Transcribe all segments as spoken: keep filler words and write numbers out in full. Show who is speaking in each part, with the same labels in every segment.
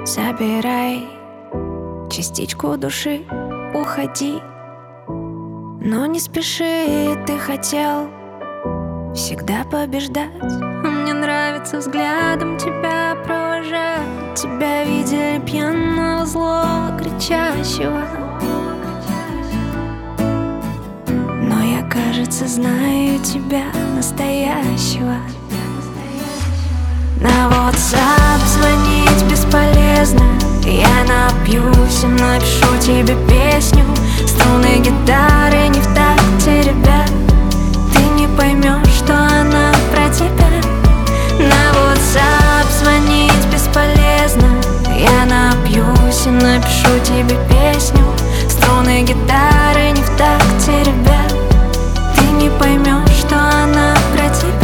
Speaker 1: Забирай частичку души, уходи. Но не спеши, ты хотел всегда побеждать. Мне нравится взглядом тебя провожать. Тебя видели пьяного, злого, кричащего. Но я, кажется, знаю тебя настоящего. На WhatsApp звонить бесполезно. Я напьюсь и напишу тебе песню. Струны гитары не в такте, ребят. Ты не поймешь, что она про тебя. На WhatsApp звонить бесполезно. Я напьюсь и напишу тебе песню. Струны гитары не в такте, ребят. Ты не поймешь, что она про тебя.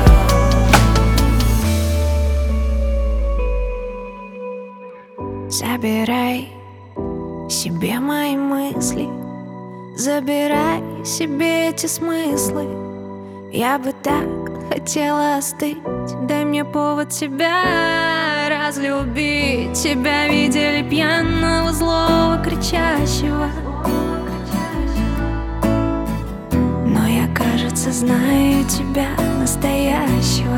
Speaker 1: Забирай себе мои мысли, забирай себе эти смыслы. Я бы так хотела остыть. Дай мне повод тебя разлюбить. Тебя видели пьяного, злого, кричащего. Но я, кажется, знаю тебя настоящего.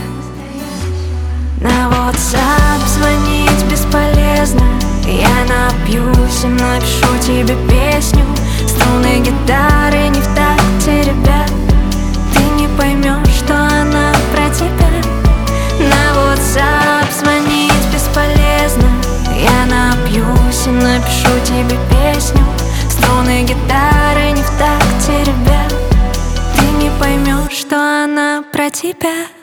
Speaker 1: На WhatsApp звонить бесполезно. Я напьюсь и напишу тебе песню. Струны гитары не в такте, ребят. Ты не поймешь, что она про тебя. На WhatsApp звонить бесполезно. Я напьюсь и напишу тебе песню. Струны гитары не в такте, ребят. Ты не поймешь, что она про тебя.